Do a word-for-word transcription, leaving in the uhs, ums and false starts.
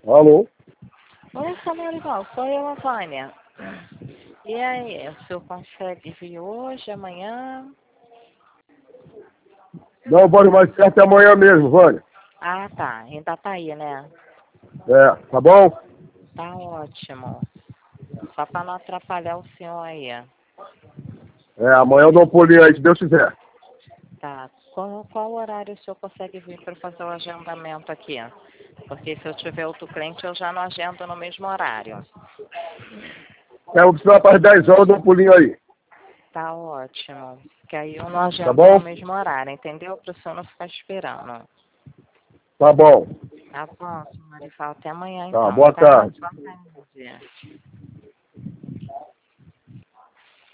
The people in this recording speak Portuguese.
Alô? Oi, Samuel, sou eu, a Vânia. E aí, o senhor consegue vir hoje, amanhã? Não, pode mais certo é amanhã mesmo, Vânia. Ah, tá. Ainda tá aí, né? É, tá bom? Tá ótimo. Só pra não atrapalhar o senhor aí. É, amanhã eu dou um pulinho aí, se Deus quiser. Tá. Qual, qual horário o senhor consegue vir para fazer o agendamento aqui? Porque se eu tiver outro cliente, eu já não agendo no mesmo horário. É, eu vou precisar para as dez horas, eu dou um pulinho aí. Tá ótimo. Que aí eu não Tá agendo bom? no mesmo horário, entendeu? Para o senhor não ficar esperando. Tá bom. Tá bom, senhor Marifal. Até amanhã, Tá, então, boa tá? tarde. Boa tarde.